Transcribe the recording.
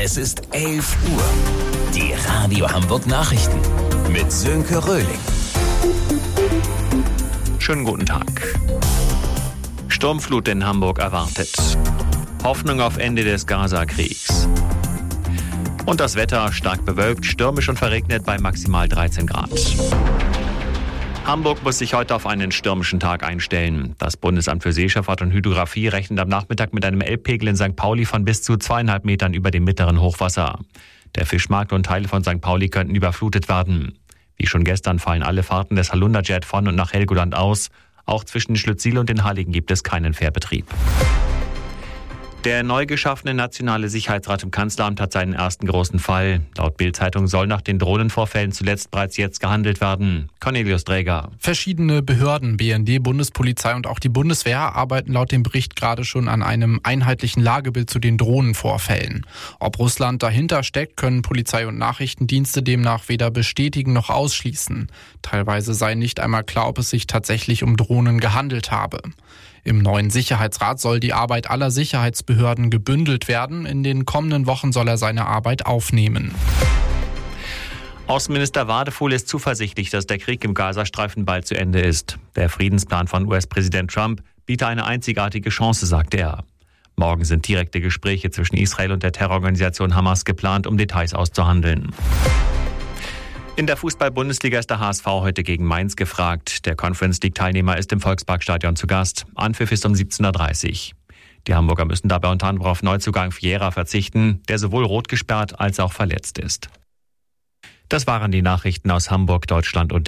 Es ist 11 Uhr. Die Radio Hamburg Nachrichten mit Sönke Röhling. Schönen guten Tag. Sturmflut in Hamburg erwartet. Hoffnung auf Ende des Gaza-Kriegs. Und das Wetter stark bewölkt, stürmisch und verregnet bei maximal 13 Grad. Hamburg muss sich heute auf einen stürmischen Tag einstellen. Das Bundesamt für Seeschifffahrt und Hydrographie rechnet am Nachmittag mit einem Elbpegel in St. Pauli von bis zu 2,5 Metern über dem mittleren Hochwasser. Der Fischmarkt und Teile von St. Pauli könnten überflutet werden. Wie schon gestern fallen alle Fahrten des Halunderjet von und nach Helgoland aus. Auch zwischen Schlüttsiel und den Halligen gibt es keinen Fährbetrieb. Der neu geschaffene Nationale Sicherheitsrat im Kanzleramt hat seinen ersten großen Fall. Laut Bild-Zeitung soll nach den Drohnenvorfällen zuletzt bereits jetzt gehandelt werden. Cornelius Dräger. Verschiedene Behörden, BND, Bundespolizei und auch die Bundeswehr arbeiten laut dem Bericht gerade schon an einem einheitlichen Lagebild zu den Drohnenvorfällen. Ob Russland dahinter steckt, können Polizei und Nachrichtendienste demnach weder bestätigen noch ausschließen. Teilweise sei nicht einmal klar, ob es sich tatsächlich um Drohnen gehandelt habe. Im neuen Sicherheitsrat soll die Arbeit aller Sicherheitsbehörden gebündelt werden. In den kommenden Wochen soll er seine Arbeit aufnehmen. Außenminister Wadefuhl ist zuversichtlich, dass der Krieg im Gazastreifen bald zu Ende ist. Der Friedensplan von US-Präsident Trump biete eine einzigartige Chance, sagte er. Morgen sind direkte Gespräche zwischen Israel und der Terrororganisation Hamas geplant, um Details auszuhandeln. In der Fußball-Bundesliga ist der HSV heute gegen Mainz gefragt. Der Conference-League-Teilnehmer ist im Volksparkstadion zu Gast. Anpfiff ist um 17.30 Uhr. Die Hamburger müssen dabei unter anderem auf Neuzugang Vieira verzichten, der sowohl rot gesperrt als auch verletzt ist. Das waren die Nachrichten aus Hamburg, Deutschland und